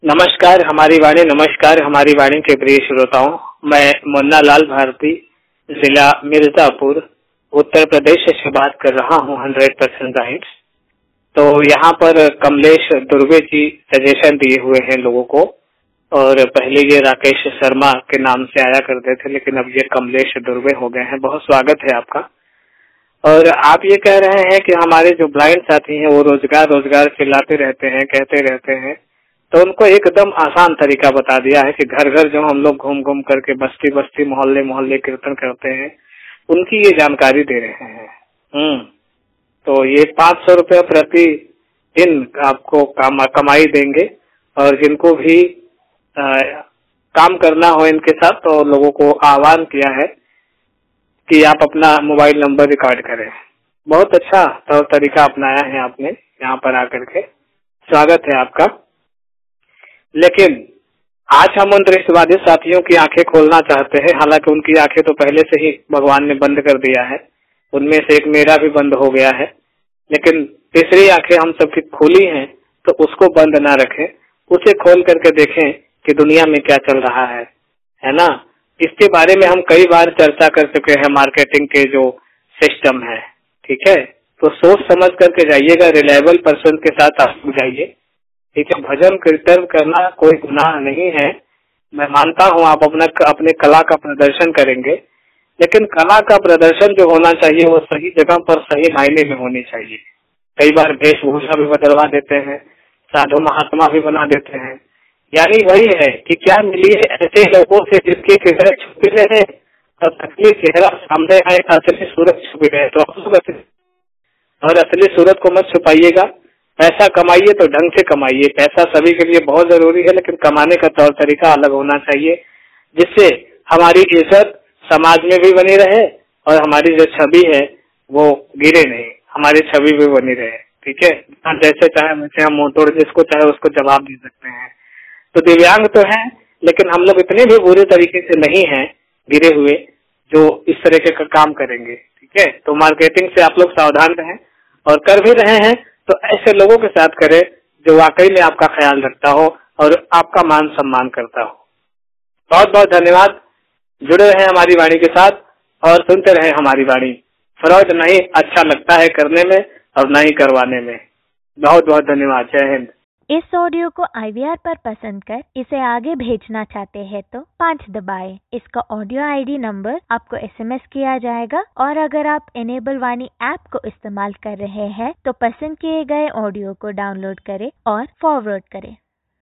नमस्कार हमारी वाणी के प्रिय श्रोताओं। मैं मुन्ना लाल भारती, जिला मिर्जापुर, उत्तर प्रदेश से बात कर रहा हूँ 100% राइट्स। तो यहाँ पर कमलेश दुर्वे जी सजेशन दिए हुए हैं लोगों को, और पहले ये राकेश शर्मा के नाम से आया करते थे, लेकिन अब ये कमलेश दुर्वे हो गए हैं। बहुत स्वागत है आपका। और आप ये कह रहे हैं कि हमारे जो ब्लाइंड साथी हैं वो रोजगार चिल्लाते रहते हैं, कहते रहते हैं, तो उनको एकदम आसान तरीका बता दिया है कि घर घर जो हम लोग घूम घूम करके बस्ती बस्ती मोहल्ले मोहल्ले कीर्तन करते हैं, उनकी ये जानकारी दे रहे हैं। तो ये 500 रुपये प्रति दिन आपको कमाई देंगे, और जिनको भी काम करना हो इनके साथ, तो लोगों को आह्वान किया है कि आप अपना मोबाइल नंबर रिकॉर्ड करें। बहुत अच्छा तरीका अपनाया है आपने यहाँ पर आकर के, स्वागत है आपका। लेकिन आज हम उन दृष्टिवादी साथियों की आंखें खोलना चाहते हैं, हालांकि उनकी आंखें तो पहले से ही भगवान ने बंद कर दिया है। उनमें से एक मेरा भी बंद हो गया है, लेकिन तीसरी आंखें हम सबकी खुली हैं, तो उसको बंद ना रखें, उसे खोल करके देखें कि दुनिया में क्या चल रहा है ना। इसके बारे में हम कई बार चर्चा कर चुके हैं, मार्केटिंग के जो सिस्टम है, ठीक है। तो सोच समझ करके जाइएगा, रिलायबल पर्सन के साथ आप जाइए, ठीक है। भजन कीर्तन करना कोई गुनाह नहीं है, मैं मानता हूँ आप अपने कला का प्रदर्शन करेंगे, लेकिन कला का प्रदर्शन जो होना चाहिए वो सही जगह पर सही मायने में होनी चाहिए। कई बार वेशभूषा भी बदलवा देते हैं, साधु महात्मा भी बना देते हैं। यानी वही है कि क्या मिलिए ऐसे लोगों से जिसके चेहरे छुपे रहे और असली चेहरा सामने आए, असली सूरत छुपी रहे। तो और असली सूरत को मत छुपाइएगा। पैसा कमाइए तो ढंग से कमाइए। पैसा सभी के लिए बहुत जरूरी है, लेकिन कमाने का तौर तरीका अलग होना चाहिए, जिससे हमारी इज्जत समाज में भी बनी रहे और हमारी जो छवि है वो गिरे नहीं, हमारी छवि भी बनी रहे, ठीक है। जैसे चाहे वैसे हम मुंह तोड़ जिसको चाहे उसको जवाब दे सकते हैं। तो दिव्यांग तो हैं, लेकिन हम लोग इतने भी बुरे तरीके से नहीं हैं गिरे हुए जो इस तरह के काम करेंगे, ठीक है। तो मार्केटिंग से आप लोग सावधान रहें, और कर भी रहे हैं तो ऐसे लोगों के साथ करें जो वाकई में आपका ख्याल रखता हो और आपका मान सम्मान करता हो। बहुत बहुत धन्यवाद। जुड़े रहें हमारी वाणी के साथ और सुनते रहें हमारी वाणी। फ्रॉड नहीं अच्छा लगता है करने में और नहीं करवाने में। बहुत बहुत धन्यवाद। जय हिंद। इस ऑडियो को IVR पर पसंद कर इसे आगे भेजना चाहते हैं तो 5 दबाएं। इसका ऑडियो ID नंबर आपको SMS किया जाएगा, और अगर आप इनेबल वाणी ऐप को इस्तेमाल कर रहे हैं तो पसंद किए गए ऑडियो को डाउनलोड करें और फॉरवर्ड करें।